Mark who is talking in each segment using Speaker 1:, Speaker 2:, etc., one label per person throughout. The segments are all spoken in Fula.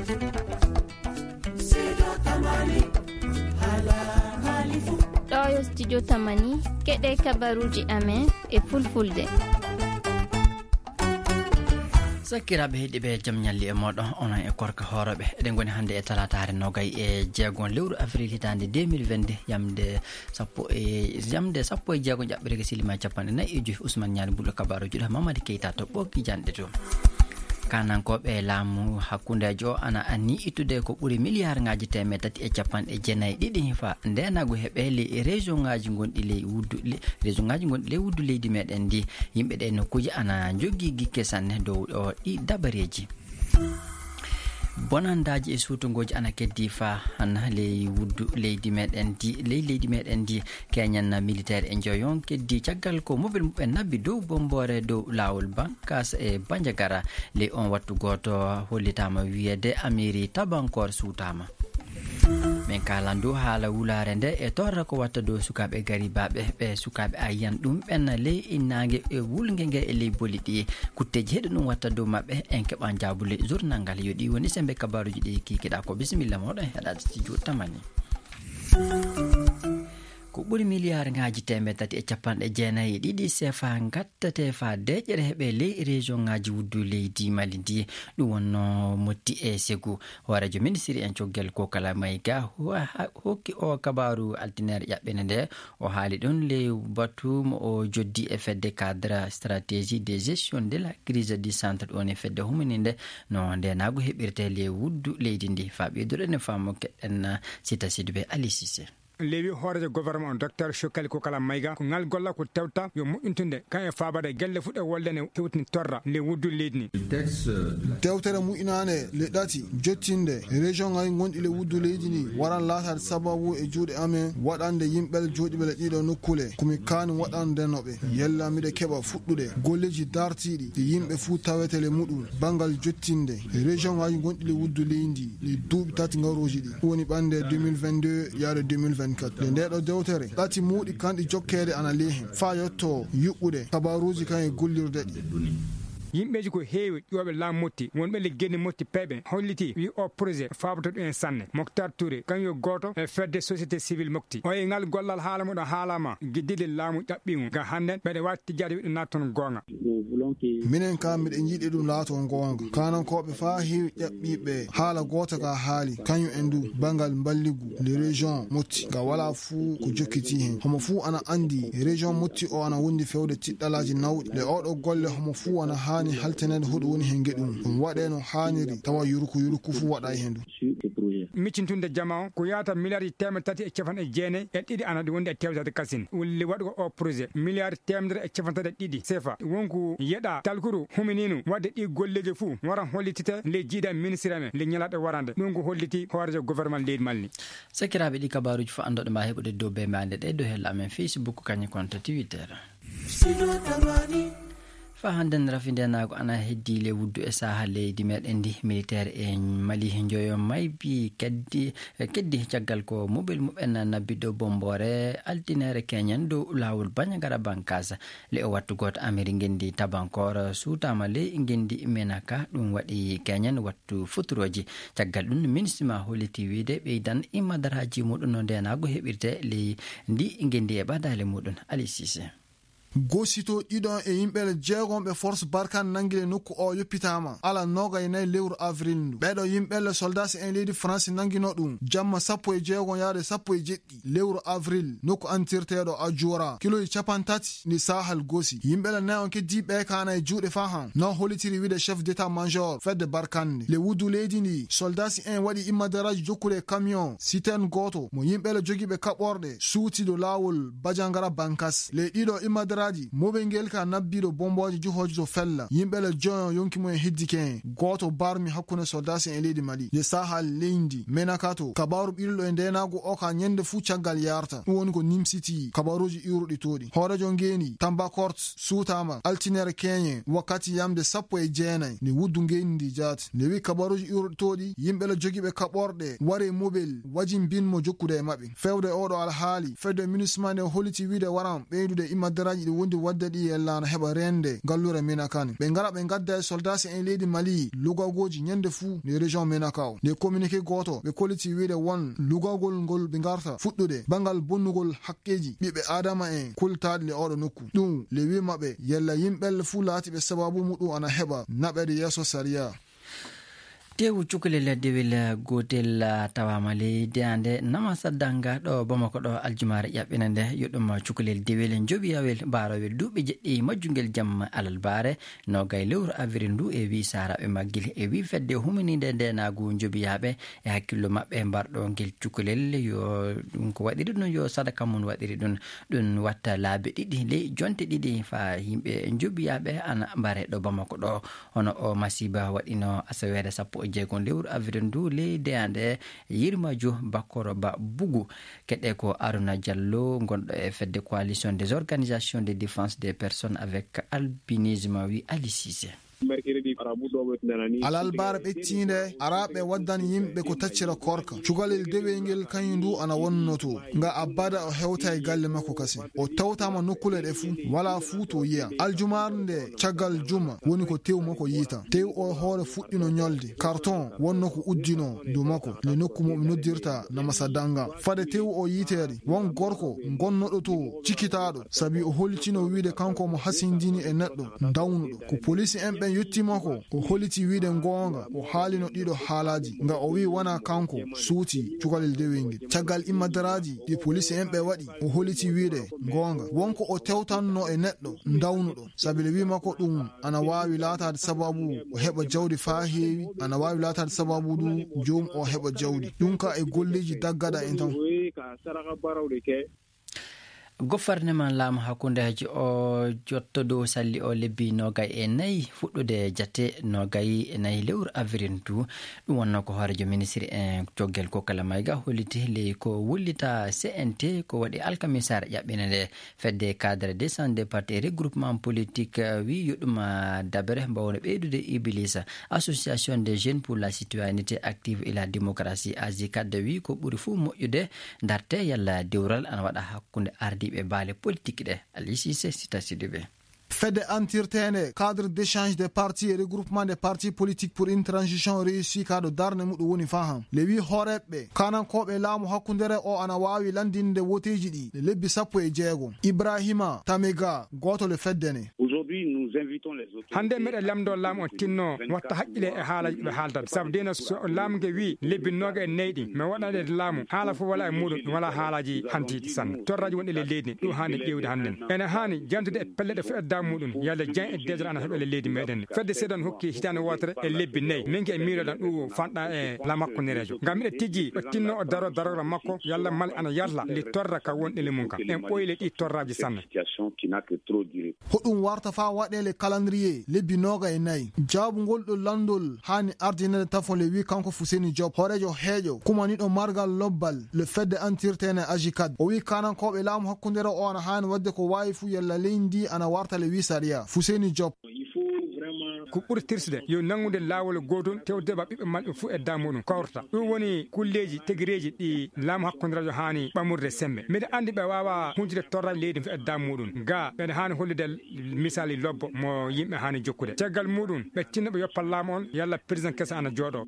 Speaker 1: ɗo studio tamani keɗe kabaruji amen e fulfulde.
Speaker 2: sakiraɓe heeɗiɓe jaam ñalli e moɗon onon e korka hooroɓe eɗen goni hannde e talatare nogay e jeegon lewru avril hitande 2022 yamde sappo e jeegon jaɓɓirege silima capanɗe nayyi e joyi Ousmane Niani Bullo kabaruji ɗo Mamadou Keita to ɓokki janɗe to kanankoɓe laamu hakkudejo o ana anni ittude ko ɓuuri milliard ngaji temettati e capanɗe jeenayyi ɗiɗi fa ndenago heɓele région ngaji gonɗi ley wuddu leydi meɗen ndi yimɓe ɗe nokkuji ana jogui gikke sanne dow o ɗi dabareji bonandaji e suutogoji ana keddi fa hana ley wuddu leydi meɗen ndi keñan militaire e joyon keddi caggal ko mobile muɓe nabbi dow bombore dow lawol bankas e bandiagara ley on wattu goto hollitama wiyede amiri tabankor suutama min kalan dow haala wulare nde e torra ko watta dow sukaɓe garibaɓe ɓe sukaɓe ayiyan ɗum ɓenna ley innage e wulgue ngue e ley boli ɗi kutteji heɗo ɗum watta dow mabɓe en keɓan jabule journal ngal yoɗi woni sembe kabaruji ɗi kikiɗa ko bisimilla moɗon heɗade studio tamani ko ɓuuri milliard ngaji temettati e capanɗe jeenayyi ɗiɗi CFA gattate fa deƴƴere heɓe ley région ngaji wuddu leydi Mali ndi ɗum wonno motti e segu horejo ministre en coggel ko kala mayga hokki o kabaru altinaire ƴaɓɓene nde o haali ɗon ley batu mo o joddi e fedde cadre stratégie de gestion de la crise du centre ɗon e fedde humaninde no ndenago heɓirte ley wuddu leydi ndi fa ɓeyduɗen e famo keɗen Sita Sidibé Ali Cissé
Speaker 3: lewi horejo gouvernement docteur Chokali ko kala mayga ko ngal golla ko tewta yo moƴƴintunde kan e fabade gelle fuɗe wollene hewtini torra le wuddu leydi ni
Speaker 4: dewtere mu'inane le ɗati jottinde région ngaji gonɗi le wuddu leydi ni waran latade sababu e juuɗe amen waɗande yimɓel jooɗiɓele ɗiɗo nokkule komi kani waɗandenoɓe yella miɗe keɓa fuɗɗude golleji dartiɗi ɗi yimɓe fuu tawetele muɗum bangal jottinde région ngaji gonɗi le wuddu leydi le duuɓi tati ngaroji ɗi woni ɓande 2022 yaade 2024 nde ndeɗo dewtere ɗati muuɗi kanɗi jokkede ana lehen fa yetto yuɓɓude kabaruji kan e gollirde ɗi
Speaker 3: yimɓeji ko heewi ƴooɓe laamu motti wonɓe liggenni motti peeɓe holliti wi o projet fabato ɗum en sanne Moctar Touré kañum goto e fedde société civile mofti o e ngal gollal haala muɗo haalama guiddide laamu ƴaɓɓigu ga hannden ɓeɗe watti tijjade wiɗo natton gonga
Speaker 4: minen kam miɗe jiiɗi ɗum laaton gonga kanankoɓe fa heewi ƴaɓɓiɓe haala goto ka haali kañum en du bangal balligu le région motti ga wala fuu ko jokkiti hen homo fuu ana andi région motti o ana wondi fewde tiɗɗalaji nawɗi le oɗo golle homo fuu ana haani haltenede hoɗo woni hen gueɗum ɗum waɗe no hanniri tawa yuruku fu waɗa hen du
Speaker 3: miccintunde jama o ko yata milliard temettati e capanɗe jeenayyi e ɗiɗi ana ɗi wonde e tewtade kasine wolli waɗugo o projet milliard temedere e capantati e ɗiɗi CFA wonko yeɗa talkuru humininu wadde ɗi golleji fuu waran hollitite le jiida ministre men le ñalaɗe warande ɗum ko holliti horejo gouvernement leydi Mali
Speaker 2: sakiraɓe ɗi kabaruji fo andoɗe ma heɓude dow be mande ɗe do hella amen Facebook kañum konto Twitter fa hannden rafindenago ana heddi le wuddu e saha leydi meɗen ndi militaire e Mali joyo maybi keddi caggal ko mobile muɓen nabbi dow bombore altinaire keñan dow lawol Bandiagara Bankas le o wattu goto amiri gendi tabankor suutama ley gendi menaka ɗum waɗi keñan wattu futuroji caggal ɗum ministre ma holliti wiide ɓeydan imadaraji muɗum no ndenago heɓirte ley ndi gendi e ɓadale muɗum Ali Cissé
Speaker 4: gosito ɗiɗon e yimɓele jeegonɓe force barkan nangile nokku o yoppitama ala nogay nayi lewru avril ndu ɓeɗo yimɓelle soldat en leydi france nangino ɗum jamma 16 yaade 17 lewru avril nokku antirteɗo a juura kiloji capantati ni sahal gosi yimɓele nayi on keddi ɓe kana e juuɗe fa han non hollitiri wiide chef d'état major fedde barkande le wuddu leydi ndi soldat en waɗi immadaraji jokkude camion citerne goto mo yimɓele jogiɓe kaɓorɗe suutido lawol Bandiagara Bankas le ɗiɗo immadaraji moɓe ngel ka nabbiɗo bomboji juhoji to fella yimɓele joyon yonki mumen hiddike goto barmi hakkunde soldat en leydi Mali de sahal leydi menakato kabaru ɓiɗɗo e ndenago o ka ñande fuu caggal yarta ɗum woni ko nimsiti kabaruji iwruɗi toɗi horejo ngeni Tambakort suutama altinaire keñe wakkati yamde 19 ni wuddu ngeni ndi jaati nde wi kabaruji iwruɗi toɗi yimɓele jogiɓe kaɓorɗe ware mobile wajin binmo jokkude e maɓɓe fewde oɗo alhaali fedde ministre nde holliti wiide waran ɓeydude immadaraji wundi wadde ɗi yellana heɓa rende gallure Menakani ɓe ngara ɓe gadda e soldats en leydi Mali lugagoji nyande fuu ne région Menaka o ne communiqué goto ɓe koliti wiide won lugagol ngol ɓe garta fuɗɗude bangal bonnugol hakkeji ɓiɓɓe adama en kultaɗe le oɗo nokku ɗum le wi maɓɓe yella yimɓelle fuu laatiɓe sababu muɗum ana heɓa naɓede yeeso sariya.
Speaker 2: tewu cukalel dewel gotel tawama leydi ande nama saddanga ɗo Bamako ɗo aljumare ƴaɓɓina nde yoɗɗum cukalel dewel jobiyawel barowel duuɓi jeɗɗi majjungel jamma alal bare no gay lewru avril ndu e wi saraɓe maggil e wi fedde huminide ndenagu jobiyaɓe e hakkillo mabɓe mbarɗo ngel cukalel yo ɗum ko waɗiri ɗum yo sadaka mum waɗiri ɗum watta laabi ɗiɗi ley jonte ɗiɗi fa yimɓe jobiyaɓe ana mbare ɗo Bamako ɗo hono o masiba waɗino asawere sappo jeegon lewru avril ndu leydi ande Yirmajo Bakoro Ba Bugu keɗe ko Aruna Diallo gonɗo e fedde coalition des organisations de défense des personnes avec albinisme wi Ali Cissé.
Speaker 4: alal bara ɓettinde araɓe waddani yimɓe ko taccira korka cukalel dewelngel kañum ndu ana wonnoto nga abada o hewta e galle makko kasi o tawtama nokkule ɗe fuu wala fuu to yiya aljumar nde caggal juma woni ko tew makko yiita tew o hoore fuɗɗino ñolde carton wonno ko uddino dow makko le nokku moɓe noddirta namasa danga fade tew o yiiteeri won gorko gonnoɗo to cikitaɗo sabi o holcino wiide kanko mo hasindini e neɗɗo dawnuɗo ko police en ɓe yettimako o holiti wiide gonga o haalino ɗiɗo haalaji nga o wi wana kanko suuti cukalel dewelngel caggal immadaraji ɗi police en ɓe waɗi o holiti wiide gonga wonko o tewtanno e neɗɗo dawnuɗo sabi le wimako ɗum ana wawi laatade sababu o heɓa jawdi faa heewi ana wawi laatade sababu ɗum jom o heɓa jawdi ɗum ka e golleji daggaɗa en tan.
Speaker 2: gouvernement laamu hakkundeji o jotto dow salli o lebbi nogay e nayyi fuɗɗude jate nogay e nayyi lewru avril ndu ɗum wonno ko hoorejo ministre en joggel kokala mayga holliti ley ko wullita CNT ko waɗi alkamisare ƴaɓɓina nde fedde cadre décent des partis regroupement politique wi yoɗɗum dabre mbawno ɓeydude iblisa association des jeunes pour la citoyenneté active et la démocratie AJ4 wi ko ɓuuri fuu moƴƴude darte yalla dewral ana waɗa hakkunde ardi ɓe baale politique ɗe Ali Cissé Sita Sidibé.
Speaker 4: Fede antirtene cadre d'échange des partis et regroupement des partis politiques pour une transition réussie kaɗo darne muɗum woni faham le wi hooreɓe kanankoɓe laamu hakkundere o ana wawi landinde woteji ɗi le lebbi 16 Ibrahima Tamega goto le feddene
Speaker 3: hande meɗen lamdo laamu o tinno watta haqqile e haalaji ɓe haaltat saabu dena so laamuge wi lebbi noga e nayyi mi waɗaɗe laamu haala fof wala e muɗum ɗum wala haalaji hantiɗi sanne torraji wonɗe le leydi ɗum hanni ƴewde hannden ene hani jantude e pelleɗe fof e muɗum yalla jen e désir ana heɓele leydi meɗen fedde seeɗan hokki hitande wotere e lebbi nayyi min ke e miiroɗan ɗum fanɗa e la makkonerejo ngam miɗe tijji o tinno o daro darora makko yalla male ana yarla li torra ka wonɗele mum kam en ɓoyle ɗi torraji sanne
Speaker 4: hoɗum warta fa waɗele calendrier lebbi noga e nayyi jaabu ngol ɗo landol hani ardinede tafon le wi kanko Fuseni Diop horejo heeƴo kumaniɗo margal lobbal le fedde antirtene AJ4 o wi kanankoɓe laamu hakkundere o ana hani wadde ko wawi fu yalla leydi ana warta le wi saria Fuseni Diop
Speaker 3: ko ɓuri tirsude yo nangude laawol gotol tewde ba ɓiɓɓe maɓɓe fuu e damuɗum kawrata ɗum woni kulleji tegireji ɗi laamu hakkundirajo hani ɓamurde sembe mbiɗa andi ɓe wawa huntude torraji leydi fo e damuɗum ga ɓene hani hollude misali lobbo mo yimɓe hani jokkude caggal muɗum ɓe tinno ɓe yoppal laamu on yalla président kesa ana jooɗo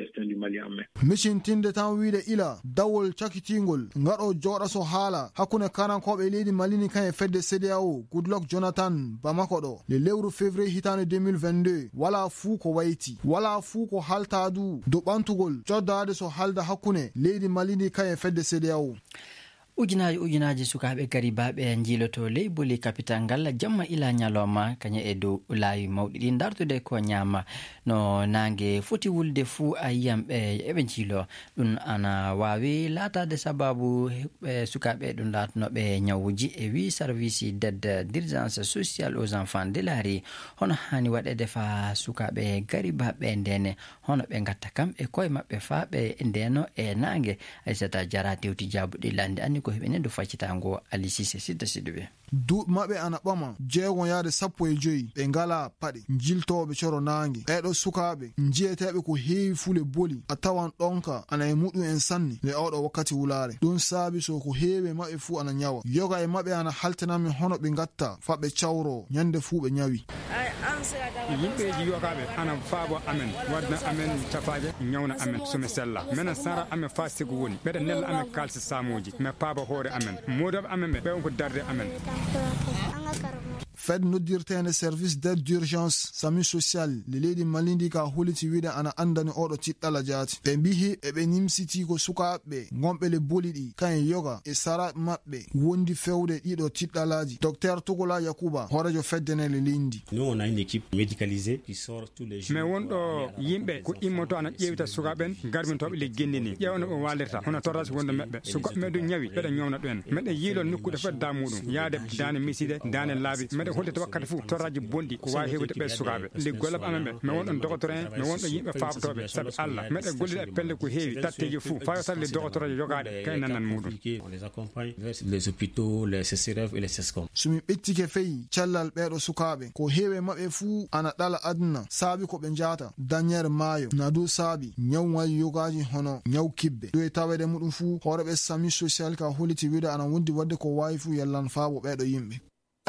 Speaker 4: micintinde tan wiide ila dawol cakitingol ngaɗo jooɗa so haala hakkunde kanankoɓe leydi Malini kan e fedde CEDEAO Goodluck Jonathan Bamako ɗo le lewru février hitande 2022 wala fuu ko wayti wala fuu ko haltadu do ɓantugol coddade so halda hakkunde leydi Malini kan e fedde CEDEAO.
Speaker 2: ujunaji sukaɓe garibaɓe jiiloto ley boli capital ngal jamma ila ñalawma kaña e dow laawi mawɗi ɗi dartude ko ñaama no nangue foti wulde fuu a yiyamɓe eɓe jiilo ɗum ana wawi laatade sababu sukaɓe ɗum latanoɓe ñawuji e wi service d'aide d'urgence sociale aux enfants de laari hono hani waɗede fa sukaɓe garibaɓe ndene hono ɓe gatta kam e koye mabɓe fa ɓe ndeno e nangue Aissata Diarra dewti jabuɗi lande anni ko heɓene do faccitango Ali Cissé sidda sidduɓe
Speaker 4: duuɓi maɓɓe ana ɓama 6.5 ɓe ngala paɗe jiltoɓe coro nangue ɓeɗo sukaɓe jiyeteɓe ko heewi fule boli a tawan ɗonka ana e muɗum en sanni le oɗo wakkati wulare ɗum saabi so ko heewi maɓɓe fuu ana nyawa yoga e maɓɓe ana haltanami hono ɓe gatta faɓe cawro nyande fuu ɓe nyawi
Speaker 3: yimɓeji yogaɓe ana faabo amen wadna amen cafaje ñawna amen somi sella minen sara amen fa sigo woni ɓeɗa nella amen kalsi samoji mais paaba hoore amen modoɓe amen ɓe ɓe ko darde amen
Speaker 4: fed noddirtende service d'aide d'urgence sami social le leydi malindi ka huliti wiide ana andani oɗo tiɗɗala jaati ɓe mbihi eɓe nimsiti ko sukaɓe gonɓe le boli ɗi kayen yoga e sara maɓɓe wondi fewde ɗiɗo tiɗɗalaji docteur Tugola Yakuba horejo feddenele lindi
Speaker 3: mais wonɗo yimɓe ko immoto ana ƴewita sukaɓen garmintoɓe le gendini ƴewno ɓe walirta hono torrasi wonde maɓɓe sukaɓe meɗo ñawi ɓeɗa ñawna ɗumen meɗe yiilo nokkude fof da muɗum yaade dane miside dane laabi meɗe hollita wakkati fou torraji bonɗi ko wawi hewde ɓe sukaɓe le gollab amen ɓe mi wonɗon docteur en mi wonɗo yimɓe fabtoɓe saabi Allah meɗe gollida e pelle ko heewi tatteji fou fayo tan le docteur yogaɗe kay nanan muɗum
Speaker 5: les hôpitaux les CCRF et les CESCOM
Speaker 4: somi ɓettike feyi cellal ɓeɗo sukaɓe ko heewe maɓɓe fuu ana ɗala aduna saabi ko ɓe jata dañere maayo na dow saabi ñawwaji yogaji hono ñaw kibbe ɗo e tawede muɗum fuu horeɓe sami social ka holliti wiide ana wondi wadde ko wawi fuu yallan faabo ɓeɗo yimɓe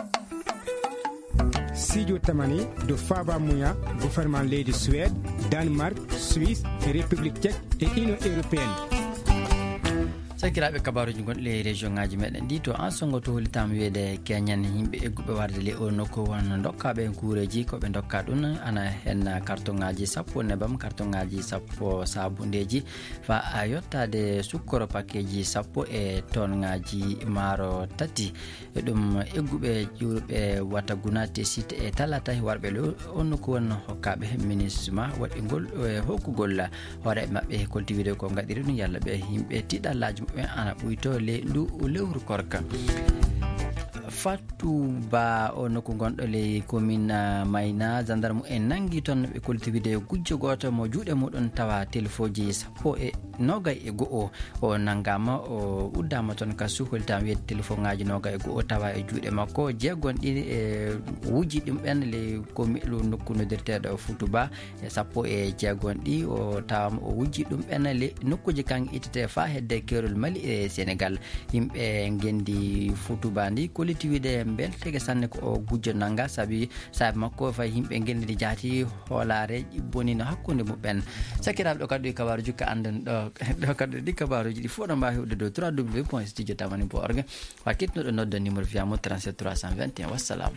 Speaker 3: Sidio Tamani do Faba Mouya gouvernement leydi Suède Danemark Suisse République tchèque et Union européenne
Speaker 2: sakiraɓe kabaruji gonɗe région ngaji meɗen ɗi to an songo to holitama wiyede keñan yimɓe egguɓe warde le o nokku won dokkaɓe en kuureji koɓe dokka ɗum ana hen carton ngaji 10 nebam carton ngaji 10 sabundeji fa a yottade sukkoro paqueji 10 e ton ngaji maaro tati e ɗum egguɓe ƴuurɓe watta gunate site e talata warɓe le o nokku won hokkaɓe ministre waɗigol hokkugol hoore mabɓe coltivide ko gaɗiri ɗum yalla ɓe yimɓe tiɗallaji ana ɓuyto le ndu lewru korka Fatou Ba o nokku gonɗo le commune Mayna gendarme en nangi ton ɓe coltivide gujjo goto mo juuɗe muɗum tawa téléfoji 12 o nangama o uddama ton ka suholtama wiyede téléphone ngaji 12 tawa e juuɗe makko jeegonɗi e wuji ɗum ɓen le komiɗo nokku nodirteɗo Fatou Ba e 16 o tawama o wujji ɗum ɓen le nokkuji kan ittete fa hedde kerol Mali e Sénégal yimɓe gendi Fatou Ba ndi wiide beltege sanne ko o gujjo nanga saabi makko fa yimɓe gendidi jaati hoolare bonino hakkunde muɓen sakiraɓe ɗo kadi kabaru jukka anden ɗo kadi ɗi kabaruji ɗi fof ɗo mbawi hewde dow www.studiotamani.org wa ketnoɗo noddo numéro fiyamo 37 321 wassalam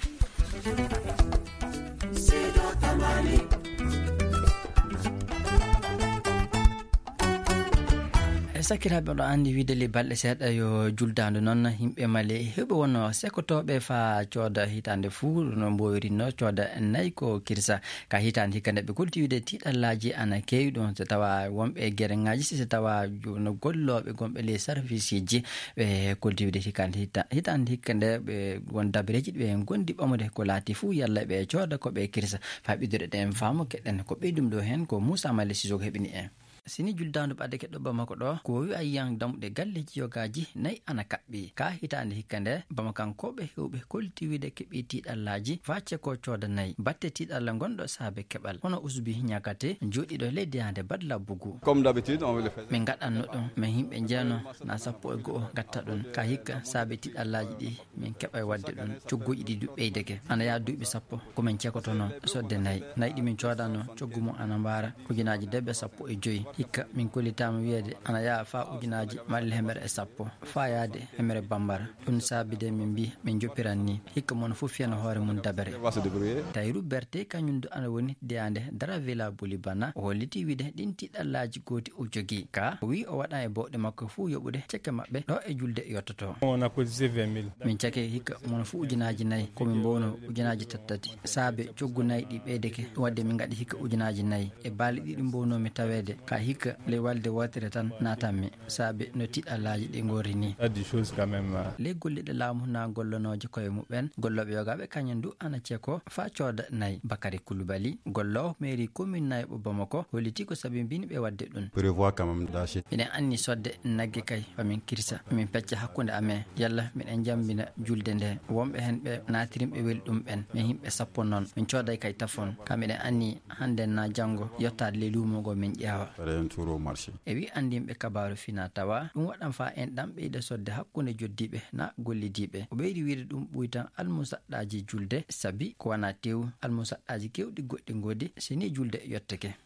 Speaker 2: sakiraɓe ɗo andi wiide le balɗe seeɗa yo juldadu noon yimɓe male heɓe wonno sekotoɓe fa cooda hitande fuu no mbowirino cooda nayyi ko kirsa ka hitande hikka nde ɓe kultiwide tiɗallaji ana kewi ɗum so tawa wonɓe guere ngaji so tawa no golloɓe gonɓe les service ji ɓe kultiwide hitande hikka nde ɓe won dabareji ɓe gondi ɓamude ko laati fuu yalla ɓe cooda koɓe kirsa fa ɓiɗɗuɗe ɗen faamu keɗen ko ɓeydum ɗo hen ko Moussa Male Sisoko heɓini en sini juldandu ɓadde keɗɗo bamako ɗo ko wi ayyan damɗe galleji yogaji nayyi ana kaɓɓi ka hitande hikka nde bamakankoɓe hewɓe koltiwide keɓi tiɗallaji facce ko cooda nayyi batte tiɗalla gonɗo saabe keɓal hono usbi ñakate joɗiɗo leydi hande badla bugu
Speaker 6: comme d'habitude on veut le faire
Speaker 2: min gaɗanno ɗum min yimɓe jeeno na 12 gatta ɗum ka hikka saabe tiɗallaji ɗi min keɓa wadde ɗum cogguji ɗi ɓeydeke ana yaa duuɓi 10 komin cekotono sodde nayyi ɗi min coodano coggu mum ana mbara ujunaji debbe 15 hikka min kollitama wiyede ana yaa fa ujunaji malle 110 fa yaade 100 bambara ɗum saabide min mbi min joppiran ni hikka mono fof fiyana hoore mum dabere Tayrou Berté kañum do ana woni deyande dara villa Boulibana o holliti wiide ɗin tiɗallaji gooti o jogui ka o wi o waɗa e bawɗe makko fuu yoɓude cekke mabɓe ɗo e julde yottoto min cake hikka mono fuu ujunaji nayyi komin mbowno ujunaji tattati saabe coggu nayyi ɗi ɓeydeke ɗum wadde min gaɗi hikka ujunaji nayyi e baali ɗiɗi mbownomi tawede ka hikka le walde wotere tan natanmi saabe no tiɗalaji ɗi ngori ni le golliɗe laamu na gollonoje koye muɓen golloɓe yogaɓe kañum du ana ceko fa cooda nayi Bakary Coulibaly gollowo mairie commune nayɓo Bamako holliti ko saabi mbini ɓe wadde ɗum miɗen anni sodde nagge kay famin kirsa min pecca hakkude amen yalla miɗen jambina julde nde wonɓe hen ɓe natirimɓe weli ɗum ɓen min himɓe sappo noon min cooday kay tafon ka miɗen anni hande na janggo yettade le lumogo min ƴeewa e wi andimɓe kabaru fina tawa ɗum waɗan fa en ɗam ɓeyda sodde hakkude joddiɓe na gollidiɓe o ɓeydi wiide ɗum ɓuy tan almusaɗɗaji julde saabi ko wana tew almusaɗɗaji kewɗi goɗɗi godi sini julde yottake